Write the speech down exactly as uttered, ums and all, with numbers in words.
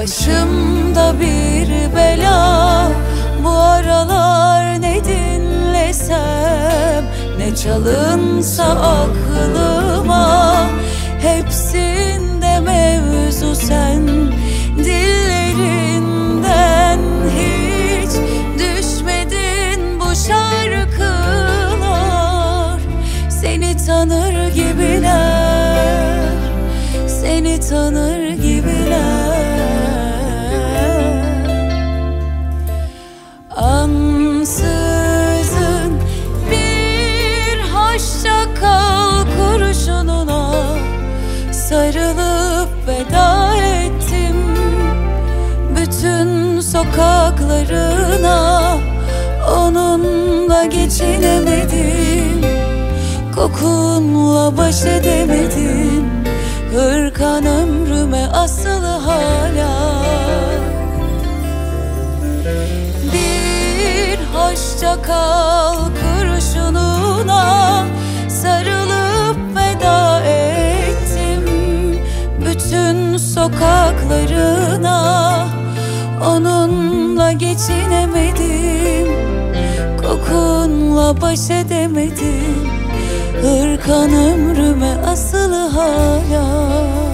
Başımda bir bela, bu aralar ne dinlesem, ne çalınsa aklıma, hepsinde mevzu sen. Dillerinden hiç düşmedin bu şarkılar. Seni tanır gibiler, seni tanır gibiler. Ansızın bir hoşça kal kurşununa sarılıp veda ettim. Bütün sokaklarına onunla geçinemedim. Kokunla baş edemedim. Hırkan ömrüme asılı hala. Bir hoşça kal kurşununa sarılıp veda ettim. Bütün sokaklarına onunla geçinemedim. Kokunla baş edemedim. Hırkan ömrüme asılı hala.